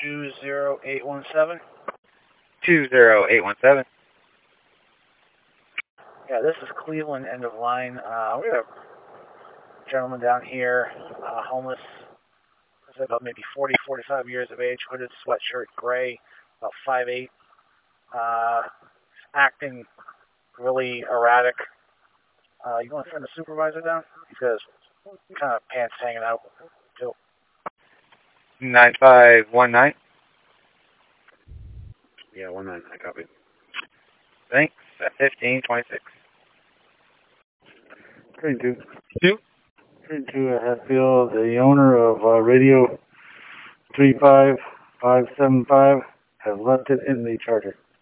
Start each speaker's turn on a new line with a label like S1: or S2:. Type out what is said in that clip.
S1: 20817.
S2: 20817.
S1: Yeah, this is Cleveland, end of line. We have a gentleman down here, homeless, about maybe 40, 45 years of age, hooded sweatshirt, gray, about 5'8", acting really erratic. You want to send the supervisor down? He's got his kind of pants hanging out.
S2: 9519.
S1: Yeah, 19, I copy.
S2: Thanks. 1526.
S1: 32. 32 at Hatfield, the owner of radio 35575 has left it in the charger.